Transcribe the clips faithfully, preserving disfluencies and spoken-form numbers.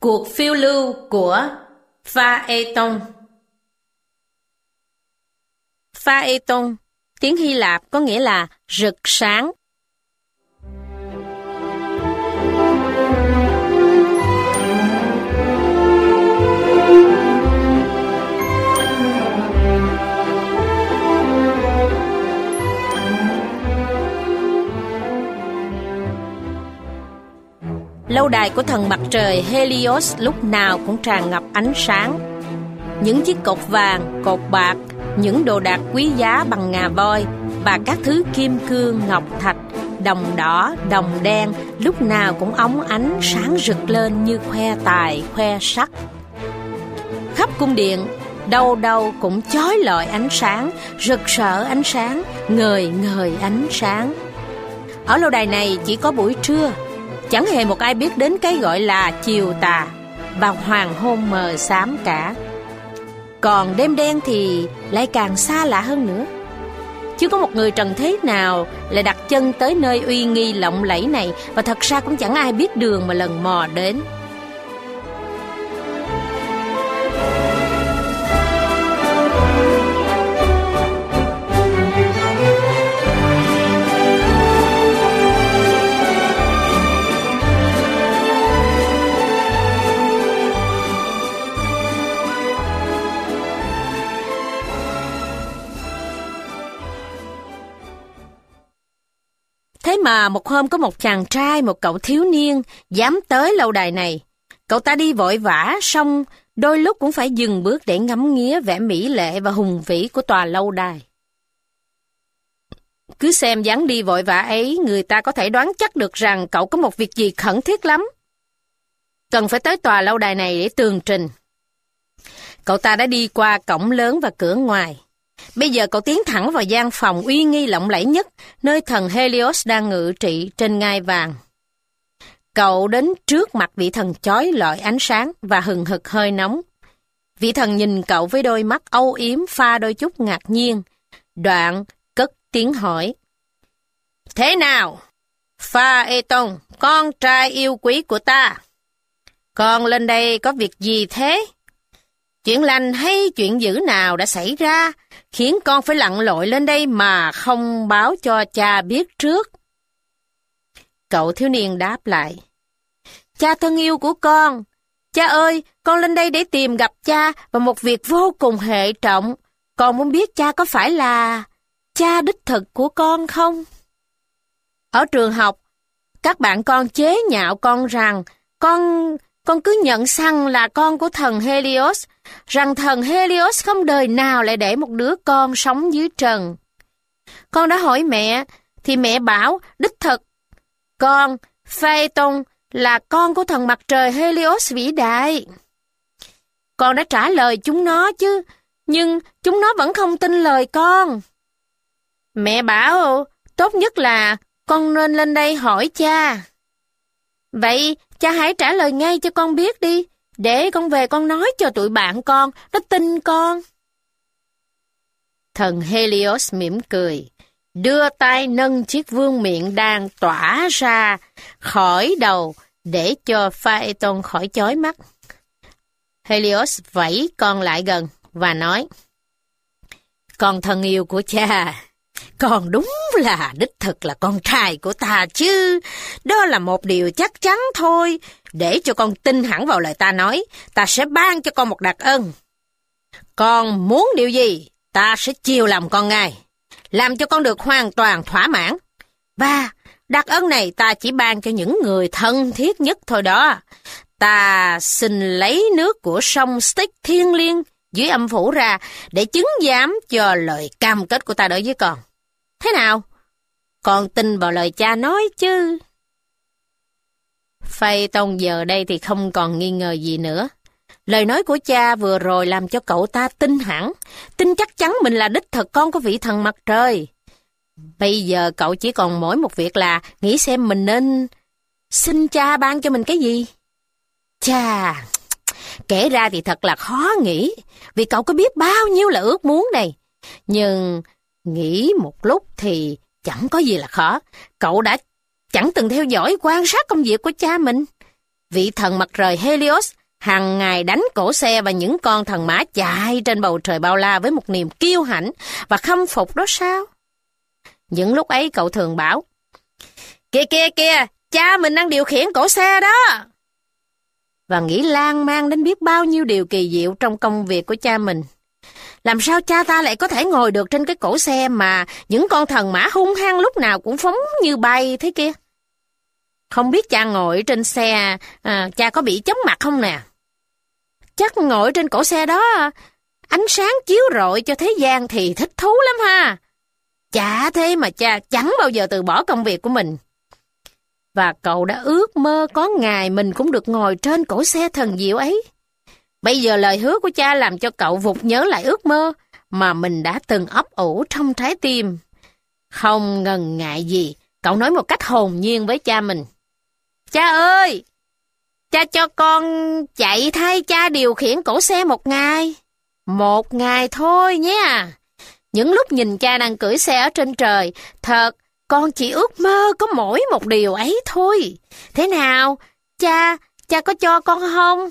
Cuộc phiêu lưu của Phaeton. Phaeton, tiếng Hy Lạp có nghĩa là rực sáng. Lâu đài của thần mặt trời Helios lúc nào cũng tràn ngập ánh sáng. Những chiếc cột vàng, cột bạc, những đồ đạc quý giá bằng ngà voi và các thứ kim cương, ngọc thạch, đồng đỏ, đồng đen lúc nào cũng óng ánh sáng rực lên như khoe tài, khoe sắc. Khắp cung điện, đâu đâu cũng chói lọi ánh sáng, rực rỡ ánh sáng, ngời ngời ánh sáng. Ở lâu đài này chỉ có buổi trưa, chẳng hề một ai biết đến cái gọi là chiều tà và hoàng hôn mờ xám cả. Còn đêm đen thì lại càng xa lạ hơn nữa. Chưa có một người trần thế nào lại đặt chân tới nơi uy nghi lộng lẫy này, và thật ra cũng chẳng ai biết đường mà lần mò đến. Thế mà một hôm có một chàng trai, một cậu thiếu niên dám tới lâu đài này. Cậu ta đi vội vã, xong đôi lúc cũng phải dừng bước để ngắm nghía vẻ mỹ lệ và hùng vĩ của tòa lâu đài. Cứ xem dáng đi vội vã ấy, người ta có thể đoán chắc được rằng cậu có một việc gì khẩn thiết lắm, cần phải tới tòa lâu đài này để tường trình. Cậu ta đã đi qua cổng lớn và cửa ngoài. Bây giờ cậu tiến thẳng vào gian phòng uy nghi lộng lẫy nhất, nơi thần Helios đang ngự trị trên ngai vàng. Cậu đến trước mặt vị thần chói lọi ánh sáng và hừng hực hơi nóng. Vị thần nhìn cậu với đôi mắt âu yếm pha đôi chút ngạc nhiên, đoạn cất tiếng hỏi: "Thế nào, Phaeton, con trai yêu quý của ta? Con lên đây có việc gì thế? Chuyện lành hay chuyện dữ nào đã xảy ra khiến con phải lặn lội lên đây mà không báo cho cha biết trước?" Cậu thiếu niên đáp lại: "Cha thân yêu của con, cha ơi, con lên đây để tìm gặp cha và một việc vô cùng hệ trọng. Con muốn biết cha có phải là cha đích thực của con không? Ở trường học, các bạn con chế nhạo con rằng con... Con cứ nhận xăng là con của thần Helios, rằng thần Helios không đời nào lại để một đứa con sống dưới trần. Con đã hỏi mẹ, thì mẹ bảo đích thực, con, Phaeton, là con của thần mặt trời Helios vĩ đại. Con đã trả lời chúng nó chứ, nhưng chúng nó vẫn không tin lời con. Mẹ bảo tốt nhất là con nên lên đây hỏi cha. Vậy cha hãy trả lời ngay cho con biết đi, để con về con nói cho tụi bạn con, nó tin con." Thần Helios mỉm cười, đưa tay nâng chiếc vương miện đang tỏa ra khỏi đầu để cho Phaeton khỏi chói mắt. Helios vẫy con lại gần và nói: "Con thân yêu của cha, con đúng là đích thực là con trai của ta chứ. Đó là một điều chắc chắn thôi. Để cho con tin hẳn vào lời ta nói, ta sẽ ban cho con một đặc ân. Con muốn điều gì, ta sẽ chiều lòng con ngay, làm cho con được hoàn toàn thỏa mãn. Và đặc ân này ta chỉ ban cho những người thân thiết nhất thôi đó. Ta xin lấy nước của sông Styx thiêng liêng dưới âm phủ ra để chứng giám cho lời cam kết của ta đối với con. Thế nào? Con tin vào lời cha nói chứ?" Phaeton giờ đây thì không còn nghi ngờ gì nữa. Lời nói của cha vừa rồi làm cho cậu ta tin hẳn, tin chắc chắn mình là đích thực con của vị thần mặt trời. Bây giờ cậu chỉ còn mỗi một việc là nghĩ xem mình nên xin cha ban cho mình cái gì. Chà, kể ra thì thật là khó nghĩ, vì cậu có biết bao nhiêu là ước muốn này. Nhưng nghĩ một lúc thì chẳng có gì là khó. Cậu đã chẳng từng theo dõi quan sát công việc của cha mình. vị thần mặt trời Helios hàng ngày đánh cổ xe và những con thần mã chạy trên bầu trời bao la với một niềm kiêu hãnh và khâm phục đó sao? Những lúc ấy cậu thường bảo, kìa kìa kìa, cha mình đang điều khiển cổ xe đó. Và nghĩ lan man đến biết bao nhiêu điều kỳ diệu trong công việc của cha mình. Làm sao cha ta lại có thể ngồi được trên cái cổ xe mà những con thần mã hung hăng lúc nào cũng phóng như bay thế kia? Không biết cha ngồi trên xe, à, cha có bị chóng mặt không nè? Chắc ngồi trên cổ xe đó, ánh sáng chiếu rọi cho thế gian thì thích thú lắm ha. Chả thế mà cha chẳng bao giờ từ bỏ công việc của mình. Và cậu đã ước mơ có ngày mình cũng được ngồi trên cổ xe thần diệu ấy. Bây giờ lời hứa của cha làm cho cậu vụt nhớ lại ước mơ mà mình đã từng ấp ủ trong trái tim. Không ngần ngại gì, cậu nói một cách hồn nhiên với cha mình. Cha ơi, cha cho con chạy thay cha điều khiển cổ xe một ngày. Một ngày thôi nhé. Những lúc nhìn cha đang cưỡi xe ở trên trời, thật, con chỉ ước mơ có mỗi một điều ấy thôi. Thế nào, cha, cha có cho con không?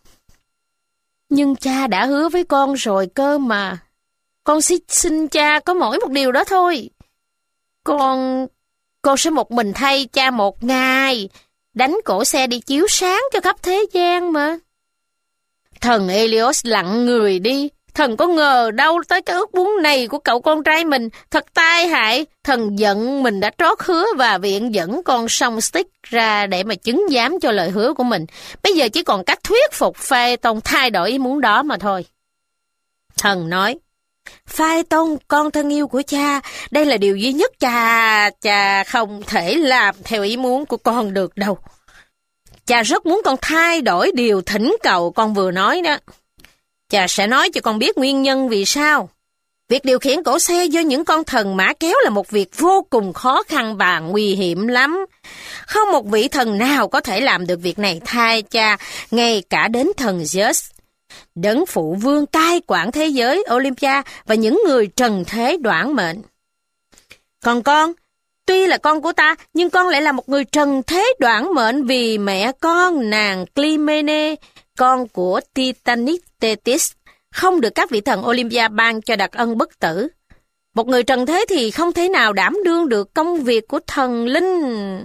Nhưng cha đã hứa với con rồi cơ mà. Con xin, xin cha có mỗi một điều đó thôi. Con, con sẽ một mình thay cha một ngày, đánh cổ xe đi chiếu sáng cho khắp thế gian mà. Thần Helios lặng người đi. Thần có ngờ đâu tới cái ước muốn này của cậu con trai mình. Thật tai hại. Thần giận mình đã trót hứa và viện dẫn con song Styx ra để mà chứng giám cho lời hứa của mình. Bây giờ chỉ còn cách thuyết phục Phaeton thay đổi ý muốn đó mà thôi. Thần nói, Phaeton, con thân yêu của cha, đây là điều duy nhất cha, cha không thể làm theo ý muốn của con được đâu. Cha rất muốn con thay đổi điều thỉnh cầu con vừa nói đó. Cha sẽ nói cho con biết nguyên nhân vì sao. Việc điều khiển cổ xe do những con thần mã kéo là một việc vô cùng khó khăn và nguy hiểm lắm. Không một vị thần nào có thể làm được việc này thay cha, ngay cả đến thần Zeus, đấng phụ vương cai quản thế giới Olympia và những người trần thế đoản mệnh. Còn con, tuy là con của ta, nhưng con lại là một người trần thế đoản mệnh vì mẹ con nàng Clymene, con của Titanic Thetis, không được các vị thần Olympia ban cho đặc ân bất tử. Một người trần thế thì không thể nào đảm đương được công việc của thần linh.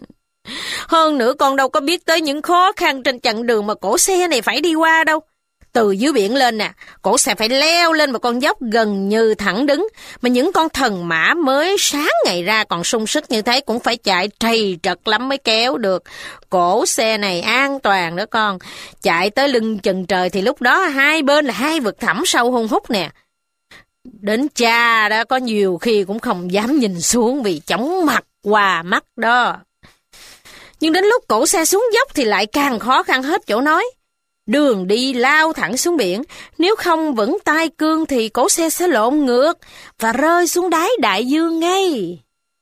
Hơn nữa con đâu có biết tới những khó khăn trên chặng đường mà cổ xe này phải đi qua đâu. Từ dưới biển lên nè, cổ xe phải leo lên một con dốc gần như thẳng đứng, mà những con thần mã mới sáng ngày ra còn sung sức như thế cũng phải chạy trầy trật lắm mới kéo được. Cổ xe này an toàn đó con, chạy tới lưng chừng trời thì lúc đó hai bên là hai vực thẳm sâu hun hút nè. Đến cha đó có nhiều khi cũng không dám nhìn xuống vì chóng mặt qua mắt đó. Nhưng đến lúc cổ xe xuống dốc thì lại càng khó khăn hết chỗ nói. Đường đi lao thẳng xuống biển, nếu không vững tay cương thì cổ xe sẽ lộn ngược và rơi xuống đáy đại dương ngay.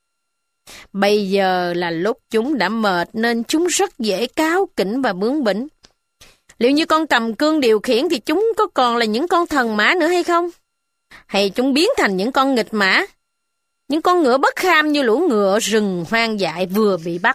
Bây giờ là lúc chúng đã mệt nên chúng rất dễ cáu kỉnh và bướng bỉnh. Liệu như con cầm cương điều khiển thì chúng có còn là những con thần mã nữa hay không? Hay chúng biến thành những con nghịch mã, những con ngựa bất kham như lũ ngựa rừng hoang dại vừa bị bắt?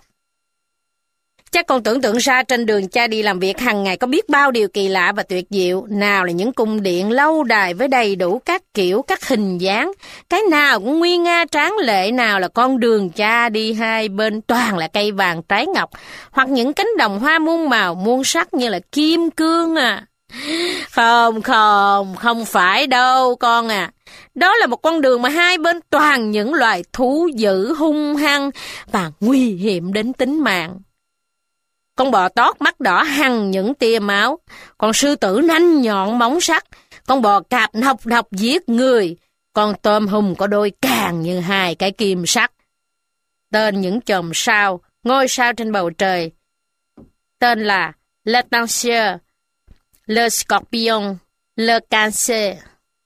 Chắc con tưởng tượng ra trên đường cha đi làm việc hàng ngày có biết bao điều kỳ lạ và tuyệt diệu. Nào là những cung điện lâu đài với đầy đủ các kiểu, các hình dáng. Cái nào cũng nguy nga tráng lệ, nào là con đường cha đi hai bên toàn là cây vàng trái ngọc, hoặc những cánh đồng hoa muôn màu muôn sắc như là kim cương à. Không, không, không phải đâu con à. Đó là một con đường mà hai bên toàn những loài thú dữ hung hăng và nguy hiểm đến tính mạng. Con bò tót mắt đỏ hằn những tia máu, con sư tử nanh nhọn móng sắc, con bò cạp nọc nọc giết người, con tôm hùm có đôi càng như hai cái kim sắt. Tên những chòm sao, ngôi sao trên bầu trời, tên là Le Tansier, Le Scorpion, Le Cancer.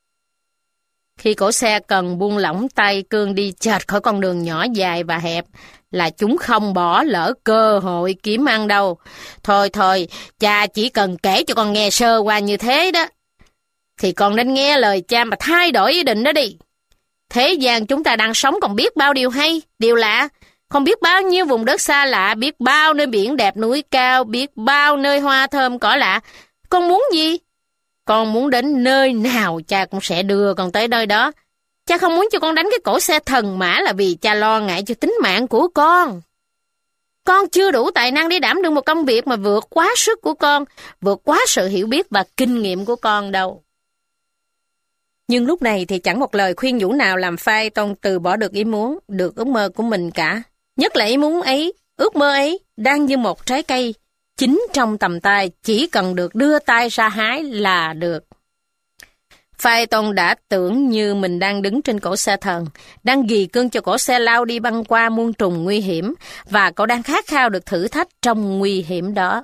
Khi cổ xe cần buông lỏng tay cương đi chệch khỏi con đường nhỏ dài và hẹp, là chúng không bỏ lỡ cơ hội kiếm ăn đâu. Thôi thôi, cha chỉ cần kể cho con nghe sơ qua như thế đó, thì con nên nghe lời cha mà thay đổi ý định đó đi. Thế gian chúng ta đang sống còn biết bao điều hay, điều lạ. Con biết bao nhiêu vùng đất xa lạ, biết bao nơi biển đẹp núi cao, biết bao nơi hoa thơm cỏ lạ. Con muốn gì? Con muốn đến nơi nào cha cũng sẽ đưa con tới nơi đó. Cha không muốn cho con đánh cái cổ xe thần mã là vì cha lo ngại cho tính mạng của con. Con chưa đủ tài năng để đảm đương một công việc mà vượt quá sức của con, vượt quá sự hiểu biết và kinh nghiệm của con đâu. Nhưng lúc này thì chẳng một lời khuyên nhủ nào làm Phaeton từ bỏ được ý muốn, được ước mơ của mình cả. Nhất là ý muốn ấy, ước mơ ấy đang như một trái cây, chính trong tầm tay, chỉ cần được đưa tay ra hái là được. Phaeton đã tưởng như mình đang đứng trên cổ xe thần, đang ghi cưng cho cổ xe lao đi băng qua muôn trùng nguy hiểm, và cậu đang khát khao được thử thách trong nguy hiểm đó.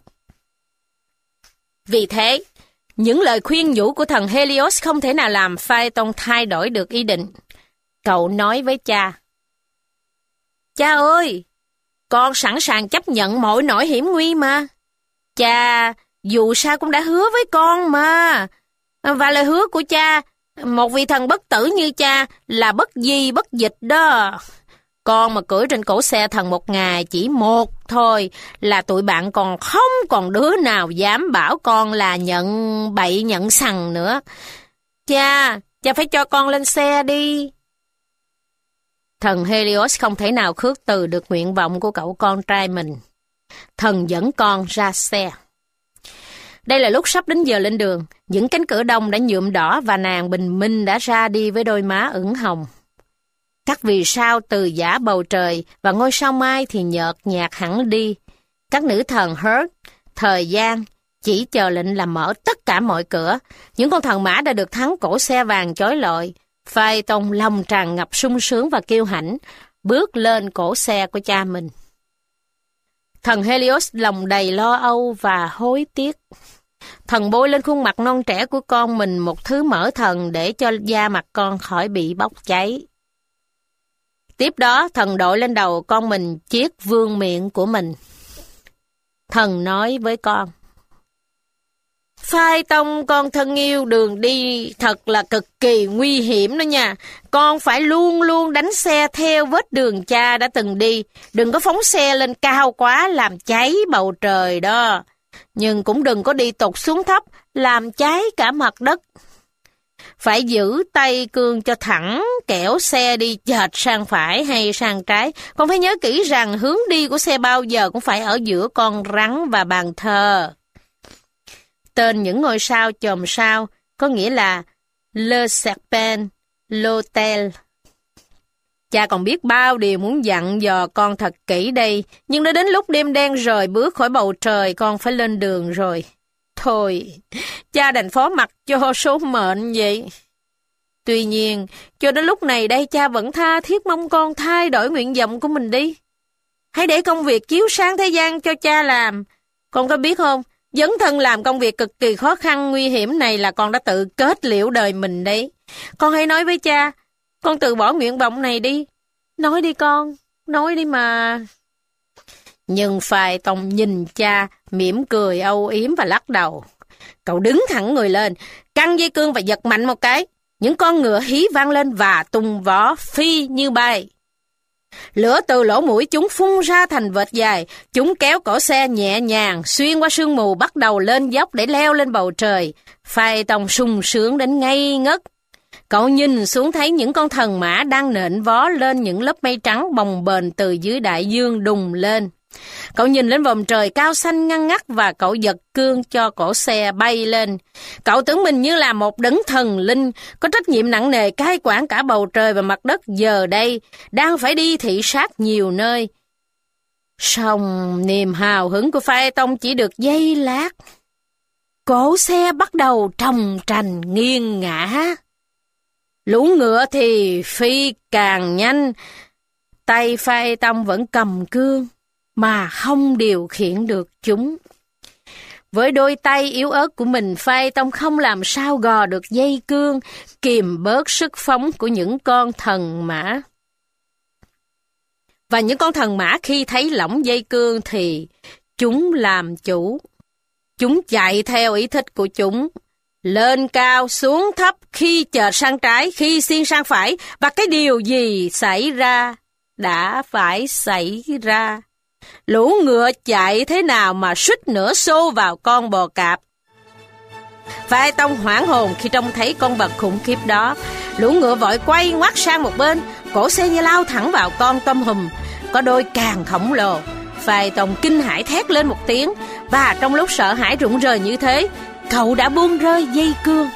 Vì thế, những lời khuyên nhủ của thần Helios không thể nào làm Phaeton thay đổi được ý định. Cậu nói với cha: Cha ơi, con sẵn sàng chấp nhận mọi nỗi hiểm nguy mà. Cha dù sao cũng đã hứa với con mà. Và lời hứa của cha, một vị thần bất tử như cha là bất di bất dịch đó. Con mà cưỡi trên cổ xe thần một ngày chỉ một thôi là tụi bạn còn không còn đứa nào dám bảo con là nhận bậy nhận sằng nữa. Cha, cha phải cho con lên xe đi. Thần Helios không thể nào khước từ được nguyện vọng của cậu con trai mình. Thần dẫn con ra xe. Đây là lúc sắp đến giờ lên đường, những cánh cửa đông đã nhuộm đỏ và nàng bình minh đã ra đi với đôi má ửng hồng. Các vì sao từ giả bầu trời và ngôi sao mai thì nhợt nhạt hẳn đi. Các nữ thần Hurt, thời gian, chỉ chờ lệnh làm mở tất cả mọi cửa. Những con thần mã đã được thắng cổ xe vàng chói lọi. Phaeton lòng tràn ngập sung sướng và kiêu hãnh, bước lên cổ xe của cha mình. Thần Helios lòng đầy lo âu và hối tiếc. Thần bôi lên khuôn mặt non trẻ của con mình một thứ mỡ thần để cho da mặt con khỏi bị bốc cháy. Tiếp đó, thần đội lên đầu con mình chiếc vương miện của mình. Thần nói với con: Phaeton con thân yêu, đường đi thật là cực kỳ nguy hiểm đó nha. Con phải luôn luôn đánh xe theo vết đường cha đã từng đi. Đừng có phóng xe lên cao quá làm cháy bầu trời đó. Nhưng cũng đừng có đi tụt xuống thấp làm cháy cả mặt đất. Phải giữ tay cương cho thẳng, kẻo xe đi chệch sang phải hay sang trái. Con phải nhớ kỹ rằng hướng đi của xe bao giờ cũng phải ở giữa con rắn và bàn thờ. Tên những ngôi sao chòm sao có nghĩa là Le Serpent, L'Autel. Cha còn biết bao điều muốn dặn dò con thật kỹ đây, nhưng đã đến lúc đêm đen rời bước khỏi bầu trời, con phải lên đường rồi. Thôi, cha đành phó mặc cho số mệnh vậy. Tuy nhiên, cho đến lúc này đây cha vẫn tha thiết mong con thay đổi nguyện vọng của mình đi. Hãy để công việc chiếu sáng thế gian cho cha làm. Con có biết không, dấn thân làm công việc cực kỳ khó khăn nguy hiểm này là con đã tự kết liễu đời mình đấy. Con hãy nói với cha, con từ bỏ nguyện vọng này đi. Nói đi con, nói đi mà. Nhưng Phaeton nhìn cha, mỉm cười âu yếm và lắc đầu. Cậu đứng thẳng người lên, căng dây cương và giật mạnh một cái. Những con ngựa hí vang lên và tung vó phi như bay. Lửa từ lỗ mũi chúng phun ra thành vệt dài. Chúng kéo cổ xe nhẹ nhàng xuyên qua sương mù, bắt đầu lên dốc để leo lên bầu trời. Phaeton sung sướng đến ngây ngất. Cậu nhìn xuống thấy những con thần mã đang nện vó lên những lớp mây trắng bồng bềnh từ dưới đại dương đùng lên. Cậu nhìn lên vòm trời cao xanh ngăn ngắt và cậu giật cương cho cổ xe bay lên. Cậu tưởng mình như là một đấng thần linh, có trách nhiệm nặng nề cai quản cả bầu trời và mặt đất giờ đây, đang phải đi thị sát nhiều nơi. Song niềm hào hứng của Phaeton chỉ được giây lát. Cổ xe bắt đầu trồng trành nghiêng ngã. Lũ ngựa thì phi càng nhanh. Tay Phaeton vẫn cầm cương mà không điều khiển được chúng. Với đôi tay yếu ớt của mình, Phaeton không làm sao gò được dây cương, kìm bớt sức phóng của những con thần mã. Và những con thần mã khi thấy lỏng dây cương thì chúng làm chủ. Chúng chạy theo ý thích của chúng. Lên cao, xuống thấp, khi chợt sang trái, khi xiên sang phải, và cái điều gì xảy ra đã phải xảy ra. Lũ ngựa chạy thế nào mà suýt nữa xô vào con bò cạp. Phai Tông hoảng hồn khi trông thấy con vật khủng khiếp đó. Lũ ngựa vội quay ngoắt sang một bên, cỗ xe như lao thẳng vào con tôm hùm có đôi càng khổng lồ. Phai Tông kinh hãi thét lên một tiếng, và trong lúc sợ hãi rụng rời như thế, cậu đã buông rơi dây cương.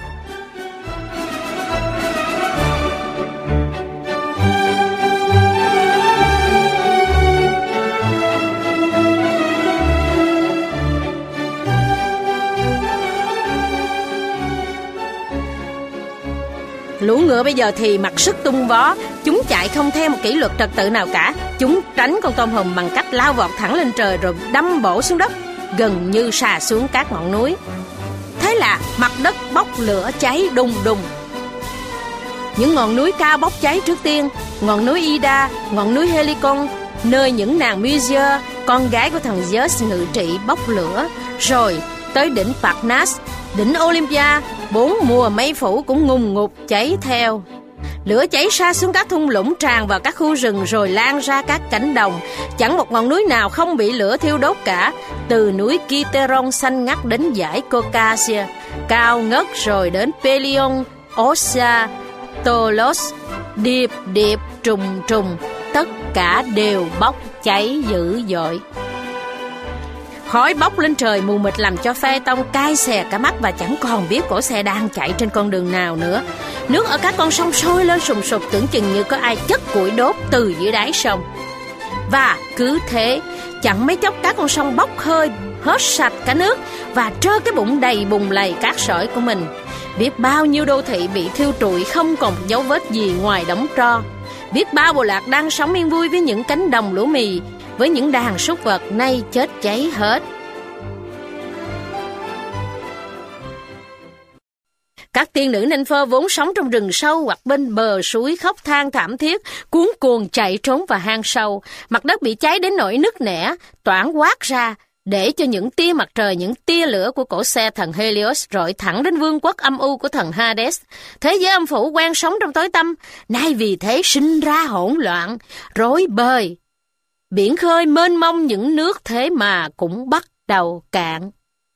Lũ ngựa bây giờ thì mặc sức tung vó. Chúng chạy không theo một kỷ luật trật tự nào cả. Chúng tránh con tôm hùm bằng cách lao vọt thẳng lên trời rồi đâm bổ xuống đất, gần như sà xuống các ngọn núi. Thế là mặt đất bốc lửa cháy đùng đùng. Những ngọn núi cao bốc cháy trước tiên: ngọn núi Ida, ngọn núi Helicon, nơi những nàng Mysia, con gái của thần Zeus ngự trị, bốc lửa. Rồi tới đỉnh Parnas, đỉnh Olympia, bốn mùa mây phủ cũng ngùng ngục cháy theo. Lửa cháy xa xuống các thung lũng, tràn vào các khu rừng rồi lan ra các cánh đồng. Chẳng một ngọn núi nào không bị lửa thiêu đốt cả, từ núi Kiteron xanh ngắt đến dãy Caucasia cao ngất, rồi đến Pelion, Ossa, Tolos, điệp điệp trùng trùng, tất cả đều bốc cháy dữ dội. Khói bốc lên trời mù mịt làm cho Phai Tông cay xè cả mắt và chẳng còn biết cỗ xe đang chạy trên con đường nào nữa. Nước ở các con sông sôi lên sùng sục, tưởng chừng như có ai chất củi đốt từ dưới đáy sông. Và cứ thế, chẳng mấy chốc các con sông bốc hơi hết sạch cả nước và trơ cái bụng đầy bùn lầy cát sỏi của mình. Biết bao nhiêu đô thị bị thiêu trụi không còn dấu vết gì ngoài đống tro. Biết bao bộ lạc đang sống yên vui với những cánh đồng lúa mì, với những đàn súc vật nay chết cháy hết. Các tiên nữ Ninh-phơ vốn sống trong rừng sâu hoặc bên bờ suối khóc than thảm thiết, cuống cuồng chạy trốn vào hang sâu. Mặt đất bị cháy đến nỗi nứt nẻ, toảng quát ra, để cho những tia mặt trời, những tia lửa của cỗ xe thần Helios rọi thẳng đến vương quốc âm u của thần Hades. Thế giới âm phủ quen sống trong tối tăm, nay vì thế sinh ra hỗn loạn, rối bời. Biển khơi mênh mông những nước thế mà cũng bắt đầu cạn.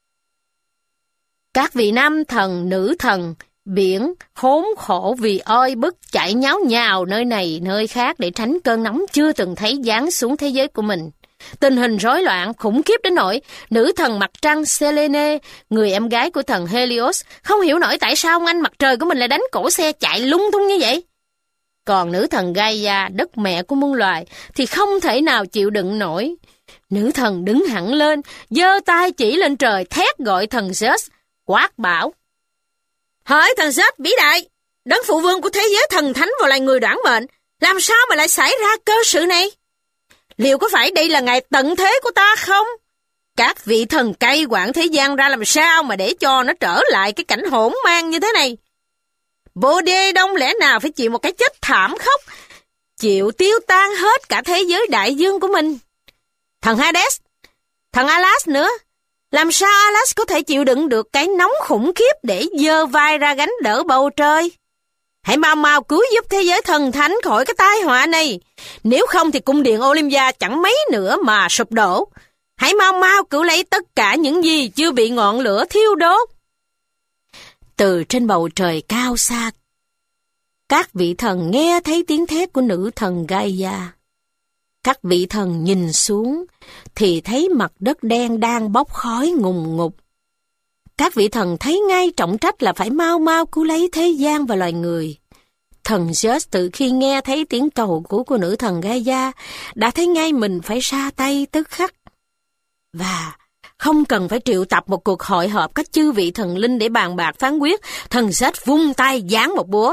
Các vị nam thần, nữ thần, biển khốn khổ vì oi bức chạy nháo nhào nơi này nơi khác để tránh cơn nóng chưa từng thấy giáng xuống thế giới của mình. Tình hình rối loạn khủng khiếp đến nỗi nữ thần mặt trăng Selene, người em gái của thần Helios, không hiểu nổi tại sao ông anh mặt trời của mình lại đánh cổ xe chạy lung tung như vậy. Còn nữ thần Gaia, đất mẹ của muôn loài, thì không thể nào chịu đựng nổi. Nữ thần đứng hẳn lên, giơ tay chỉ lên trời, thét gọi thần Zeus, quát bảo: Hỡi thần Zeus vĩ đại, đấng phụ vương của thế giới thần thánh và loài người đoản mệnh, làm sao mà lại xảy ra cơ sự này? Liệu có phải đây là ngày tận thế của ta không? Các vị thần cai quản thế gian ra làm sao mà để cho nó trở lại cái cảnh hỗn mang như thế này? Bồ Đề Đông lẽ nào phải chịu một cái chết thảm khốc, chịu tiêu tan hết cả thế giới đại dương của mình? Thần Hades, thần Alas nữa, làm sao Alas có thể chịu đựng được cái nóng khủng khiếp để giơ vai ra gánh đỡ bầu trời? Hãy mau mau cứu giúp thế giới thần thánh khỏi cái tai họa này, nếu không thì cung điện Olympia chẳng mấy nữa mà sụp đổ. Hãy mau mau cứu lấy tất cả những gì chưa bị ngọn lửa thiêu đốt. Từ trên bầu trời cao xa, các vị thần nghe thấy tiếng thét của nữ thần Gaia. Các vị thần nhìn xuống thì thấy mặt đất đen đang bốc khói ngùn ngụt. Các vị thần thấy ngay trọng trách là phải mau mau cứu lấy thế gian và loài người. Thần Zeus từ khi nghe thấy tiếng cầu cứu của nữ thần Gaia đã thấy ngay mình phải ra tay tức khắc. Và không cần phải triệu tập một cuộc hội họp các chư vị thần linh để bàn bạc phán quyết, thần Zeus vung tay giáng một búa.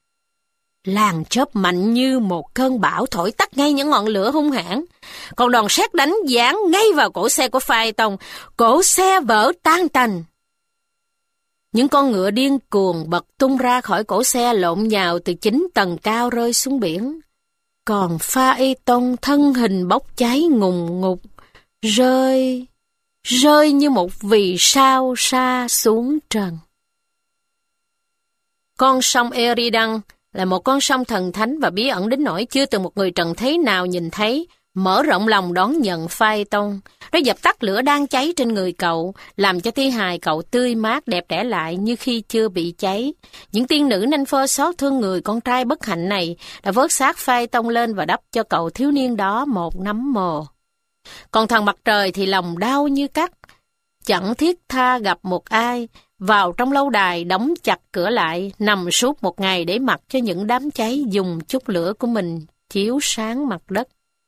Làn chớp mạnh như một cơn bão thổi tắt ngay những ngọn lửa hung hãn. Còn đòn sét đánh giáng ngay vào cổ xe của Phai Tông, cổ xe vỡ tan tành. Những con ngựa điên cuồng bật tung ra khỏi cổ xe, lộn nhào từ chín tầng cao rơi xuống biển. Còn Phai Tông thân hình bốc cháy ngùn ngụt, rơi, rơi như một vì sao sa xuống trần. Con sông Eridan là một con sông thần thánh và bí ẩn đến nỗi chưa từng một người trần thế nào nhìn thấy, mở rộng lòng đón nhận Phaeton. Nó dập tắt lửa đang cháy trên người cậu, làm cho thi hài cậu tươi mát đẹp đẽ lại như khi chưa bị cháy. Những tiên nữ nanh phơ xót thương người con trai bất hạnh này đã vớt xác Phaeton lên và đắp cho cậu thiếu niên đó một nấm mồ. Còn thằng mặt trời thì lòng đau như cắt, chẳng thiết tha gặp một ai, vào trong lâu đài đóng chặt cửa lại, nằm suốt một ngày để mặc cho những đám cháy dùng chút lửa của mình chiếu sáng mặt đất.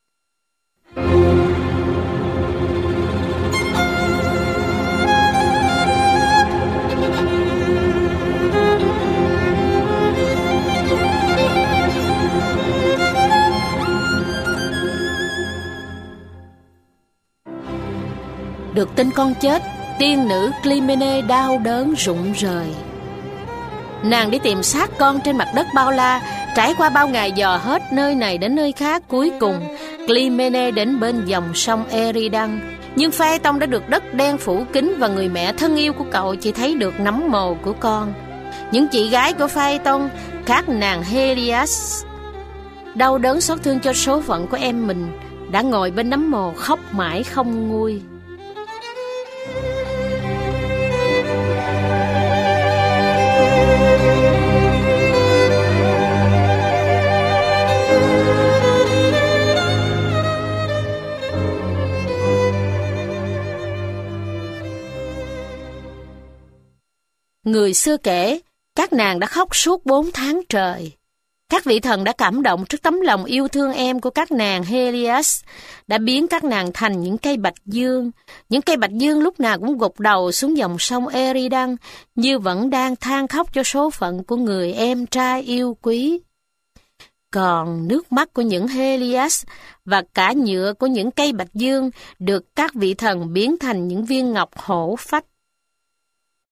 Được tin con chết, tiên nữ Clymene đau đớn rụng rời. Nàng đi tìm xác con trên mặt đất bao la, trải qua bao ngày dò hết nơi này đến nơi khác. Cuối cùng, Clymene đến bên dòng sông Eridan. Nhưng Phaeton đã được đất đen phủ kín và người mẹ thân yêu của cậu chỉ thấy được nấm mồ của con. Những chị gái của Phaeton, các nàng Helias, đau đớn xót thương cho số phận của em mình, đã ngồi bên nấm mồ khóc mãi không nguôi. Người xưa kể, các nàng đã khóc suốt bốn tháng trời. Các vị thần đã cảm động trước tấm lòng yêu thương em của các nàng Helias, đã biến các nàng thành những cây bạch dương. Những cây bạch dương lúc nào cũng gục đầu xuống dòng sông Eridan, như vẫn đang than khóc cho số phận của người em trai yêu quý. Còn nước mắt của những Helias và cả nhựa của những cây bạch dương được các vị thần biến thành những viên ngọc hổ phách.